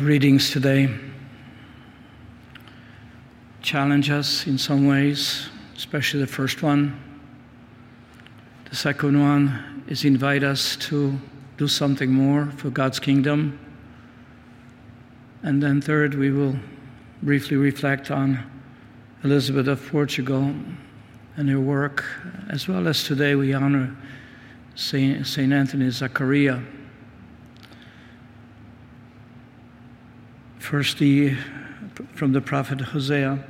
readings today challenge us in some ways, especially the first one. The second one is invite us to do something more for God's kingdom. And then third, we will briefly reflect on Elizabeth of Portugal and her work, as well as today we honor Saint Anthony Zachariah. Firstly, from the prophet Hosea.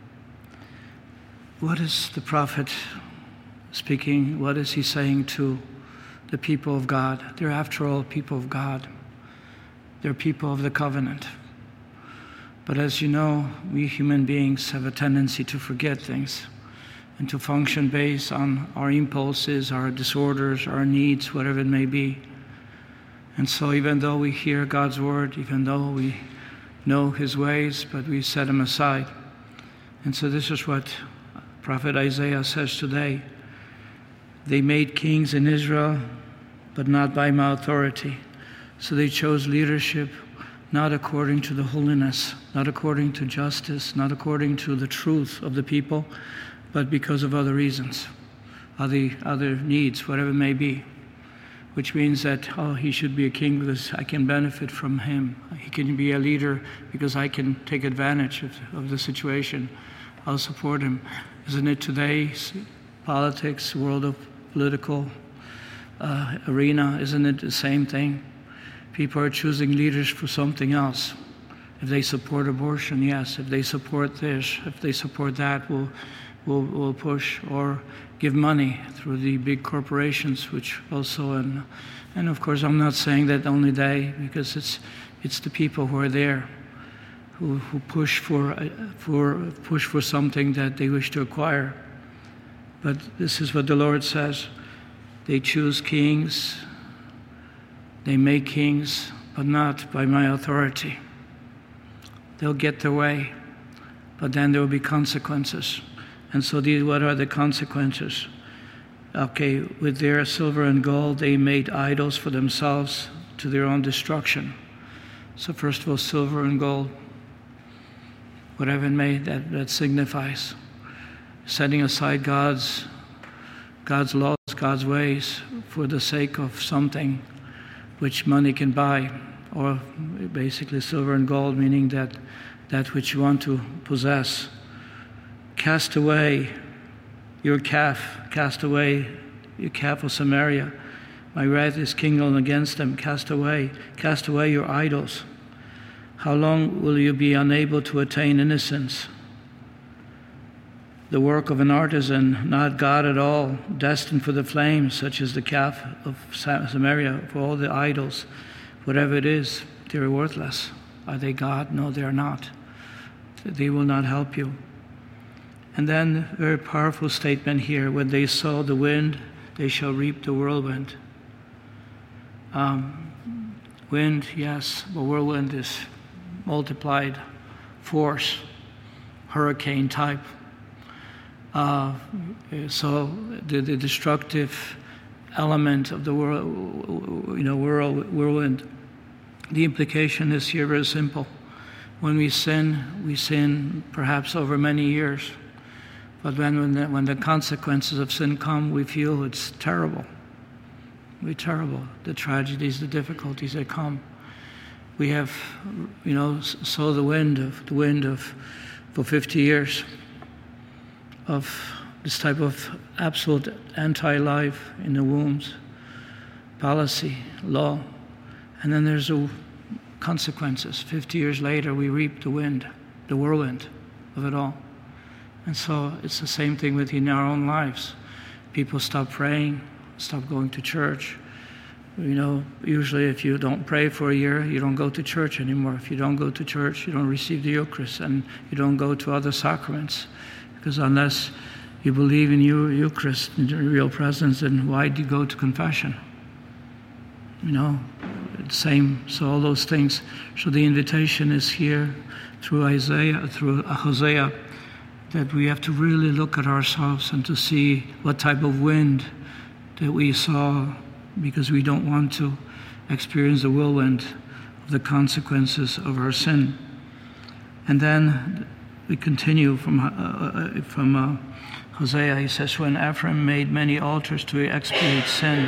What is the prophet speaking? What is he saying to the people of God? They're, after all, people of God. They're people of the covenant. But as you know, we human beings have a tendency to forget things and to function based on our impulses, our disorders, our needs, whatever it may be. And so even though we hear God's word, even though we know his ways, but we set him aside. And so this is what Prophet Isaiah says today. They made kings in Israel, but not by my authority. So they chose leadership not according to the holiness, not according to justice, not according to the truth of the people, but because of other reasons, other needs, whatever it may be. Which means that, he should be a king because I can benefit from him. He can be a leader because I can take advantage of the situation. I'll support him. Isn't it today's politics, world of political arena, isn't it the same thing? People are choosing leaders for something else. If they support abortion, yes. If they support this, if they support that, we'll push, or give money through the big corporations, which also, and of course I'm not saying that only they, because it's the people who are there, who push for something that they wish to acquire. But this is what the Lord says: they choose kings, they make kings, but not by my authority. They'll get their way, but then there will be consequences. And so what are the consequences? Okay, with their silver and gold, they made idols for themselves to their own destruction. So first of all, silver and gold, whatever it may, that signifies. Setting aside God's laws, God's ways, for the sake of something which money can buy, or basically silver and gold, meaning that which you want to possess. Cast away your calf, cast away your calf of Samaria. My wrath is kindled against them. Cast away your idols. How long will you be unable to attain innocence? The work of an artisan, not God at all, destined for the flames, such as the calf of Samaria, for all the idols, whatever it is, they're worthless. Are they God? No, they are not. They will not help you. And then, very powerful statement here: when they sow the wind, they shall reap the whirlwind. Wind, yes, but whirlwind is multiplied force, hurricane type. So the destructive element of the whirlwind. The implication is here very simple. When we sin perhaps over many years. But when the consequences of sin come, we feel it's terrible. We're terrible. The tragedies, the difficulties that come. We have, sow the wind of for 50 years of this type of absolute anti-life in the wombs, policy, law, and then there's the consequences. 50 years later, we reap the whirlwind of it all. And so it's the same thing within our own lives. People stop praying, stop going to church. Usually if you don't pray for a year, you don't go to church anymore. If you don't go to church, you don't receive the Eucharist, and you don't go to other sacraments. Because unless you believe in Eucharist, in the real presence, then why do you go to confession? Same, so all those things. So the invitation is here through Hosea, that we have to really look at ourselves and to see what type of wind that we saw, because we don't want to experience the whirlwind of the consequences of our sin. And then we continue from Hosea. He says, when Ephraim made many altars to expiate sin,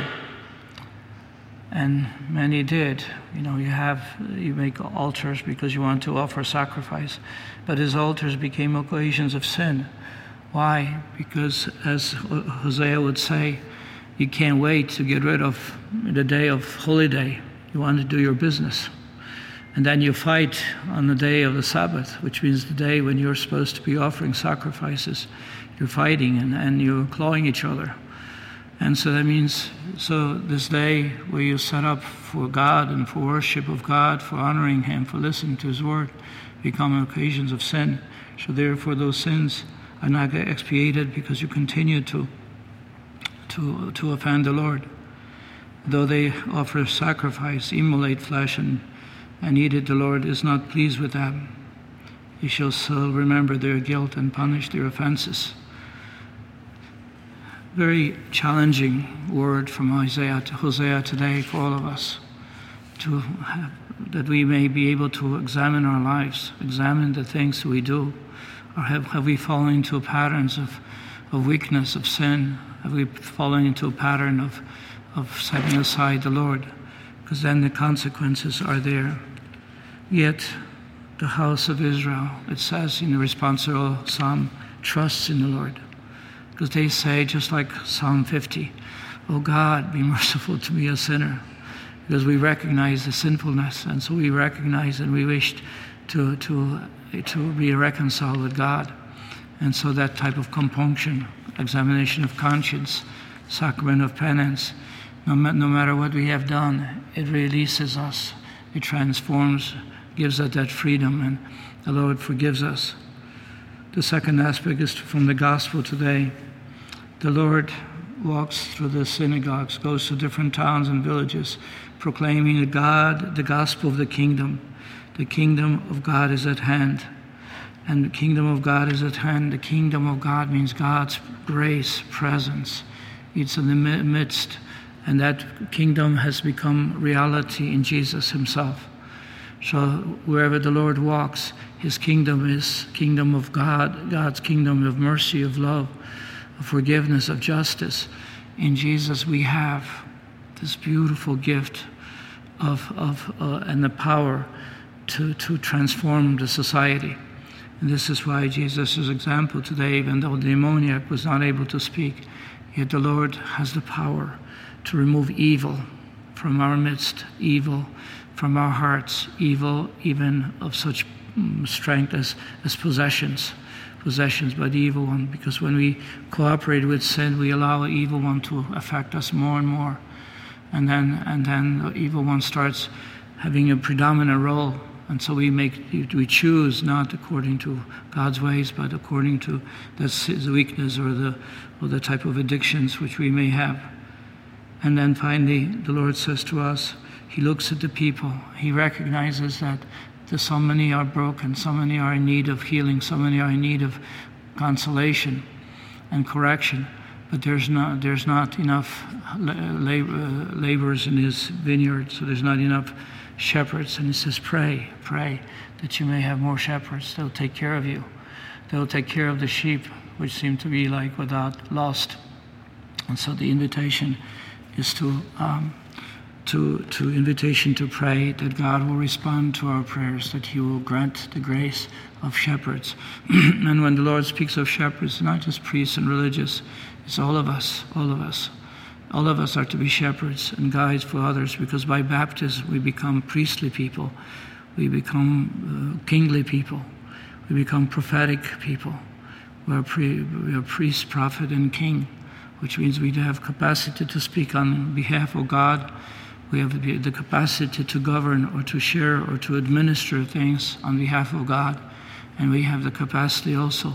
and many did. You make altars because you want to offer sacrifice, but his altars became occasions of sin. Why? Because, as Hosea would say, you can't wait to get rid of the day of holy day. You want to do your business. And then you fight on the day of the Sabbath, which means the day when you're supposed to be offering sacrifices. You're fighting and you're clawing each other. And so that means, this day where you set up for God and for worship of God, for honoring Him, for listening to His word, become occasions of sin. So therefore those sins are not expiated because you continue to offend the Lord. Though they offer sacrifice, immolate flesh, and eat it, the Lord is not pleased with them. He shall still remember their guilt and punish their offenses. Very challenging word from Hosea today for all of us, that we may be able to examine our lives, examine the things we do. Or have we fallen into patterns of weakness, of sin? Have we fallen into a pattern of setting aside the Lord? Because then the consequences are there. Yet the house of Israel, it says in the responsorial psalm, trusts in the Lord. Because they say, just like Psalm 50, "Oh God, be merciful to me, a sinner." Because we recognize the sinfulness, and so we recognize and we wish to be reconciled with God. And so that type of compunction, examination of conscience, sacrament of penance, no matter what we have done, it releases us, it transforms, gives us that freedom, and the Lord forgives us. The second aspect is from the gospel today. The Lord walks through the synagogues, goes to different towns and villages, proclaiming the gospel of the kingdom. The kingdom of God is at hand. And the kingdom of God is at hand. The kingdom of God means God's grace, presence. It's in the midst. And that kingdom has become reality in Jesus himself. So wherever the Lord walks, his kingdom is kingdom of God, God's kingdom of mercy, of love, of forgiveness, of justice. In Jesus we have this beautiful gift and the power to transform the society. And this is why Jesus' example today, even though the demoniac was not able to speak, yet the Lord has the power to remove evil from our midst, evil from our hearts, evil even of such strength as possessions by the evil one. Because when we cooperate with sin, we allow the evil one to affect us more and more. And then the evil one starts having a predominant role. And so we choose not according to God's ways, but according to the weakness or the type of addictions which we may have. And then finally, the Lord says to us, he looks at the people. He recognizes that so many are broken, so many are in need of healing, so many are in need of consolation and correction. But there's not enough laborers in his vineyard, so there's not enough shepherds. And he says, pray that you may have more shepherds. They'll take care of you. They'll take care of the sheep, which seem to be lost. And so the invitation is to pray that God will respond to our prayers, that he will grant the grace of shepherds. And when the Lord speaks of shepherds, not just priests and religious, it's all of us. All of us are to be shepherds and guides for others, because by baptism we become priestly people. We become kingly people. We become prophetic people. We are priest, prophet, and king, which means we have capacity to speak on behalf of God. We have the capacity to govern or to share or to administer things on behalf of God. And we have the capacity also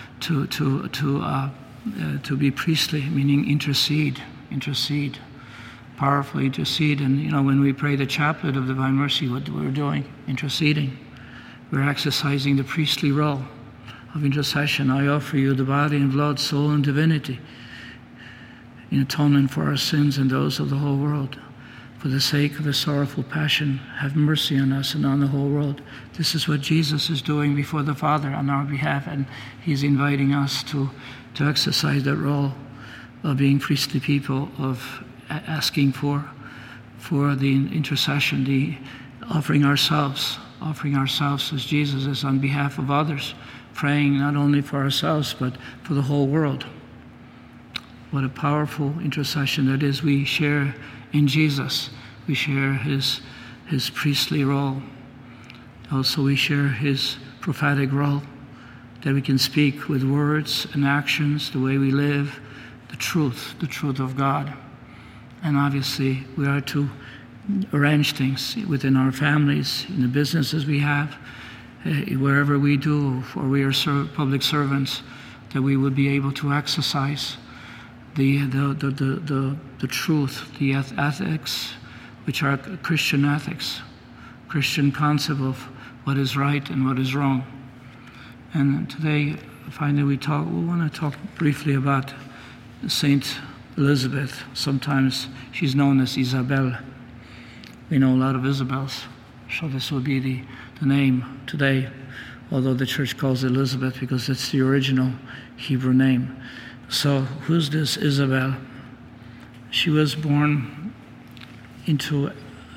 to be priestly, meaning intercede, powerfully intercede. And when we pray the chaplet of divine mercy, what we're doing, interceding. We're exercising the priestly role of intercession. I offer you the body and blood, soul and divinity in atonement for our sins and those of the whole world. For the sake of his sorrowful passion, have mercy on us and on the whole world. This is what Jesus is doing before the Father on our behalf, and he's inviting us to exercise that role of being priestly people, of asking for the intercession, the offering ourselves as Jesus is on behalf of others, praying not only for ourselves but for the whole world. What a powerful intercession that is. We share in Jesus. We share his priestly role. Also, we share his prophetic role, that we can speak with words and actions, the way we live, the truth of God. And obviously, we are to arrange things within our families, in the businesses we have, wherever we do, or we are public servants, that we would be able to exercise the truth, the ethics, which are Christian ethics, Christian concept of what is right and what is wrong. And today, finally, we want to talk briefly about Saint Elizabeth. Sometimes she's known as Isabel. We know a lot of Isabels, so this will be the name today, although the church calls it Elizabeth because it's the original Hebrew name. So who's this Isabel? She was born into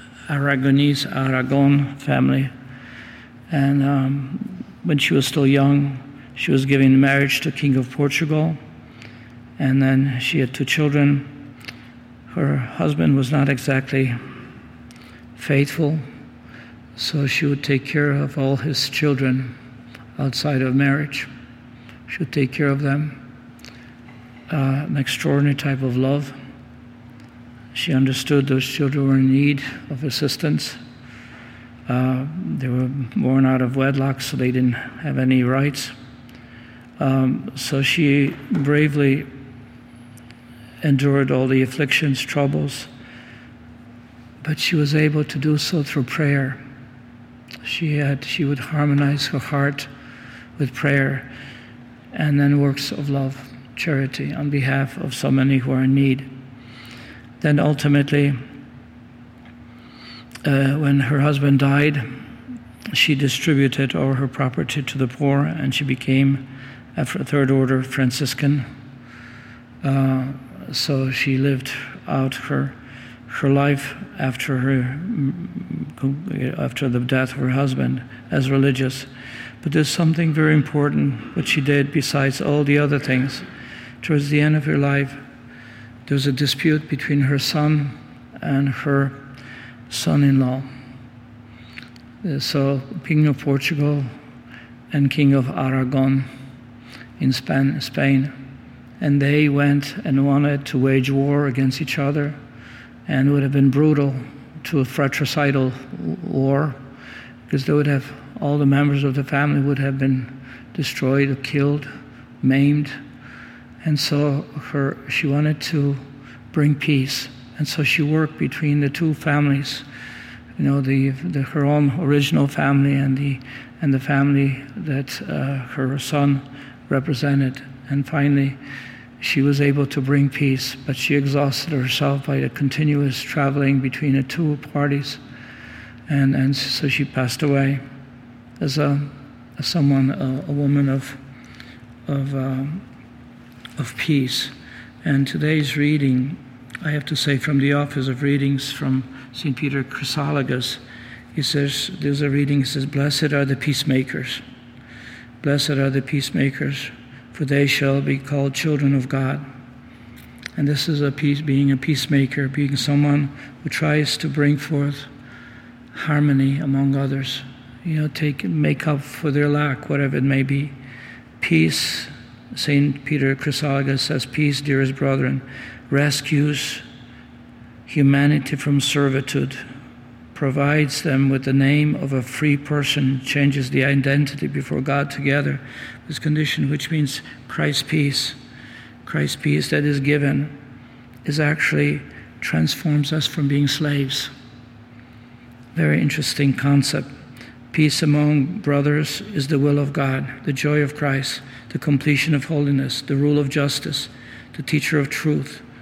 Aragon family, and when she was still young, she was given marriage to King of Portugal, and then she had 2 children. Her husband was not exactly faithful, so she would take care of all his children outside of marriage. She would take care of them. An extraordinary type of love. She understood those children were in need of assistance. They were born out of wedlock, so they didn't have any rights. So she bravely endured all the afflictions, troubles, but she was able to do so through prayer. She would harmonize her heart with prayer, and then works of love, charity, on behalf of so many who are in need. Then ultimately, when her husband died, she distributed all her property to the poor, and she became a 3rd order Franciscan. So she lived out her life after the death of her husband as religious. But there's something very important what she did besides all the other things. Towards the end of her life, there was a dispute between her son and her son-in-law. So King of Portugal and King of Aragon in Spain, and they went and wanted to wage war against each other, and it would have been brutal, to a fratricidal war, because they would have, all the members of the family would have been destroyed or killed, maimed. And so she wanted to bring peace, and so she worked between the 2 families, her own original family and the family that her son represented. And finally, she was able to bring peace, but she exhausted herself by the continuous traveling between the 2 parties, and so she passed away as a woman of peace. And today's reading, I have to say, from the Office of Readings from St. Peter Chrysologus, there's a reading, it says, "Blessed are the peacemakers. Blessed are the peacemakers, for they shall be called children of God." And this is being a peacemaker, being someone who tries to bring forth harmony among others, make up for their lack, whatever it may be. Peace, St. Peter Chrysologus says, peace, dearest brethren, rescues humanity from servitude, provides them with the name of a free person, changes the identity before God together, this condition, which means Christ's peace. Christ's peace that is given is actually transforms us from being slaves. Very interesting concept. Peace among brothers is the will of God, the joy of Christ, the completion of holiness, the rule of justice, the teacher of truth,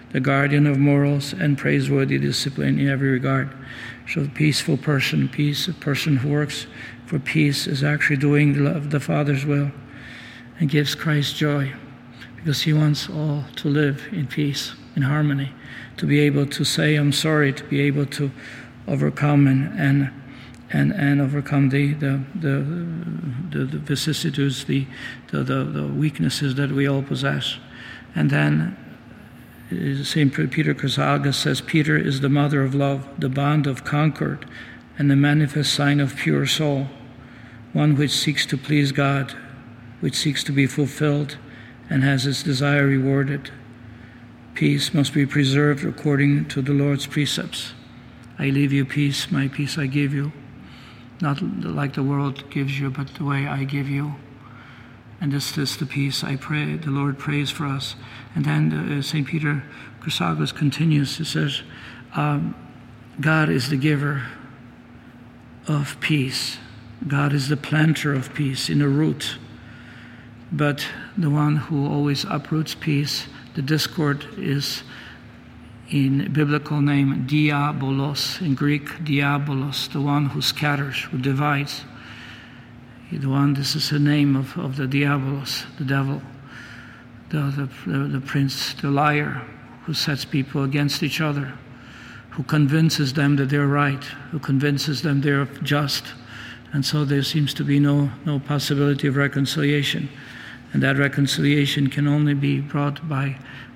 the guardian of morals and praiseworthy discipline in every regard. So a peaceful person, a person who works for peace, is actually doing the Father's will and gives Christ joy, because he wants all to live in peace, in harmony, to be able to say, I'm sorry, to be able to overcome and overcome the vicissitudes, the weaknesses that we all possess. And then St. Peter Chrysagalus says, Peter is the mother of love, the bond of concord, and the manifest sign of pure soul, one which seeks to please God, which seeks to be fulfilled, and has its desire rewarded. Peace must be preserved according to the Lord's precepts. I leave you peace, my peace I give you. Not like the world gives you, but the way I give you. And this is the peace I pray, the Lord prays for us. And then St. Peter Chrysagalus continues, he says, God is the giver of peace. God is the planter of peace in a root. But the one who always uproots peace, the discord, is in biblical name diabolos, in Greek diabolos, the one who scatters, who divides. This is the name of the diabolos, the devil, the prince, the liar, who sets people against each other, who convinces them that they're right, who convinces them they're just. And so there seems to be no possibility of reconciliation. And that reconciliation can only be brought by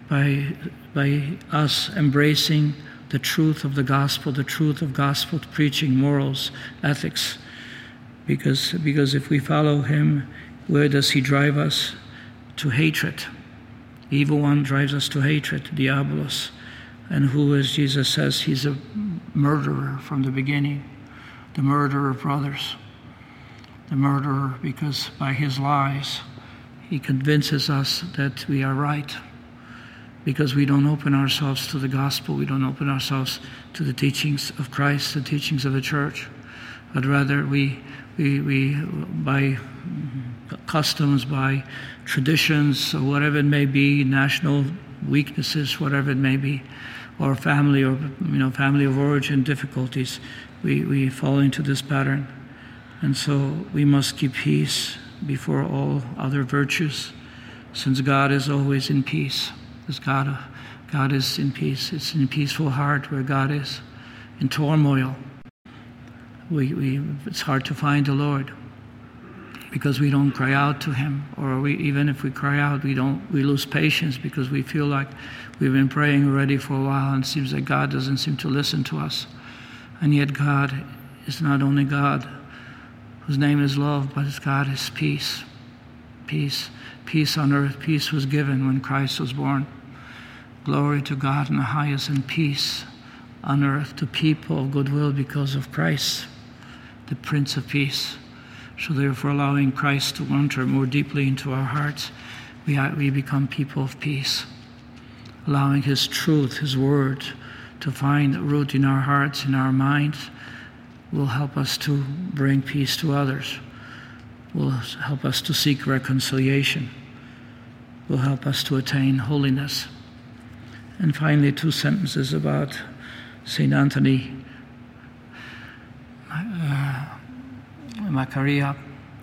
us embracing the truth of the gospel, the truth of gospel preaching, morals, ethics. Because if we follow him, where does he drive us? To hatred. The evil one drives us to hatred, diabolos. And who, as Jesus says, he's a murderer from the beginning, the murderer of brothers. The murderer, because by his lies, he convinces us that we are right, because we don't open ourselves to the gospel, we don't open ourselves to the teachings of Christ, the teachings of the church, but rather we by customs, by traditions, or whatever it may be, national weaknesses, whatever it may be, or family of origin difficulties, we fall into this pattern. And so we must keep peace before all other virtues, since God is always in peace. Because God is in peace. It's in a peaceful heart where God is. In turmoil, it's hard to find the Lord, because we don't cry out to him, or even if we cry out, we lose patience, because we feel like we've been praying already for a while and it seems like God doesn't seem to listen to us. And yet God is not only God, whose name is love, but God is peace. Peace on earth. Peace was given when Christ was born. Glory to God in the highest, and peace on earth to people of goodwill because of Christ, the Prince of Peace. So therefore, allowing Christ to enter more deeply into our hearts, we become people of peace. Allowing his truth, his word, to find root in our hearts, in our minds, will help us to bring peace to others, will help us to seek reconciliation, will help us to attain holiness. And finally, 2 sentences about St. Anthony Macaria.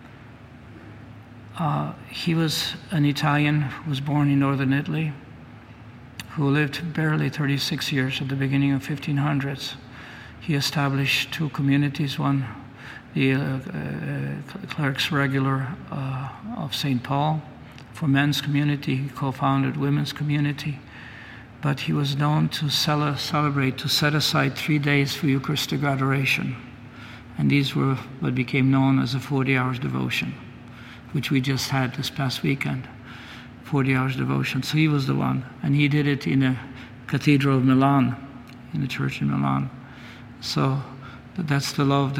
He was an Italian who was born in northern Italy, who lived barely 36 years at the beginning of 1500s. He established 2 communities, one the Clerics Regular of St. Paul for men's community. He co-founded women's community. But he was known to celebrate, to set aside 3 days for Eucharistic adoration. And these were what became known as the 40 hours devotion, which we just had this past weekend, 40 hours devotion. So he was the one. And he did it in the Cathedral of Milan, in the church in Milan. So that's the love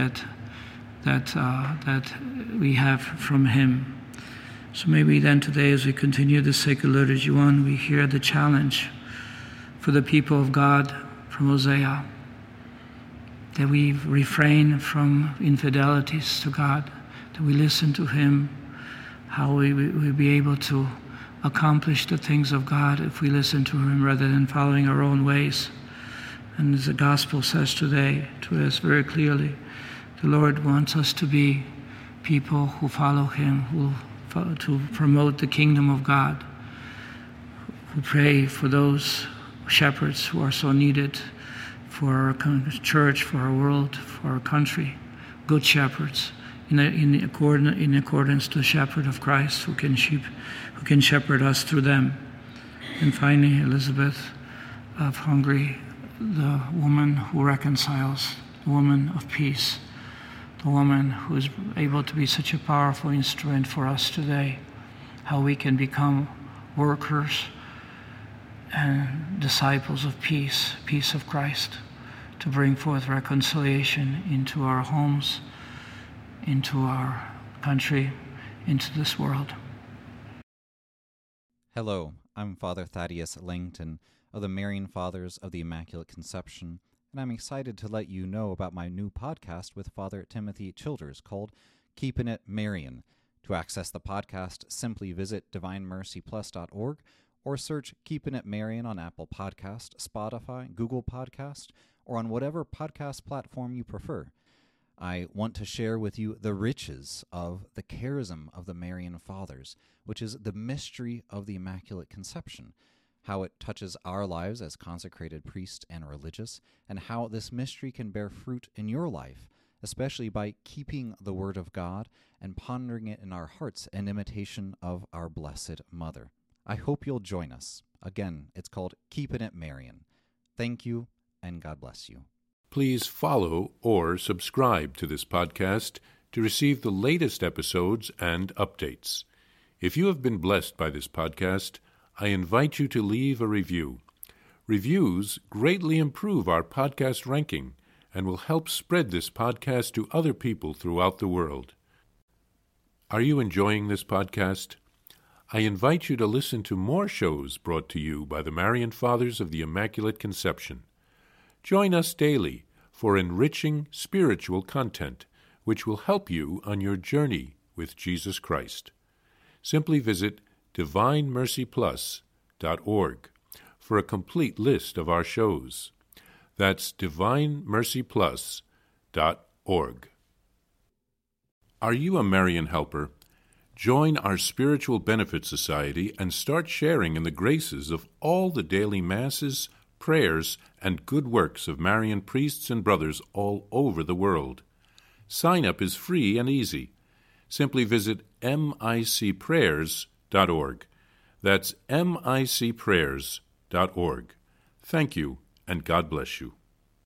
that we have from him. So maybe then today, as we continue the Sacred Liturgy 1, we hear the challenge for the people of God from Hosea, that we refrain from infidelities to God, that we listen to him, how we be able to accomplish the things of God if we listen to him rather than following our own ways. And as the gospel says today to us very clearly, the Lord wants us to be people who follow him, to promote the kingdom of God, who pray for those shepherds who are so needed for our church, for our world, for our country, good shepherds, in accordance to the shepherd of Christ who can shepherd us through them. And finally, Elizabeth of Hungary, the woman who reconciles, the woman of peace, the woman who is able to be such a powerful instrument for us today, how we can become workers and disciples of peace of Christ, to bring forth reconciliation into our homes, into our country, into this world. Hello, I'm Father Thaddeus Langton of the Marian Fathers of the Immaculate Conception, and I'm excited to let you know about my new podcast with Father Timothy Childers called Keeping It Marian. To access the podcast, simply visit divinemercyplus.org or search Keeping It Marian on Apple Podcast, Spotify, Google Podcast, or on whatever podcast platform you prefer. I want to share with you the riches of the charism of the Marian Fathers, which is the mystery of the Immaculate Conception, how it touches our lives as consecrated priests and religious, and how this mystery can bear fruit in your life, especially by keeping the Word of God and pondering it in our hearts in imitation of our Blessed Mother. I hope you'll join us. Again, it's called Keeping It Marian. Thank you, and God bless you. Please follow or subscribe to this podcast to receive the latest episodes and updates. If you have been blessed by this podcast, I invite you to leave a review. Reviews greatly improve our podcast ranking and will help spread this podcast to other people throughout the world. Are you enjoying this podcast? I invite you to listen to more shows brought to you by the Marian Fathers of the Immaculate Conception. Join us daily for enriching spiritual content, which will help you on your journey with Jesus Christ. Simply visit divinemercyplus.org for a complete list of our shows. That's divinemercyplus.org. Are you a Marian helper? Join our Spiritual Benefit Society and start sharing in the graces of all the daily masses, prayers, and good works of Marian priests and brothers all over the world. Sign up is free and easy. Simply visit micprayers.org. That's micprayers.org. Thank you, and God bless you.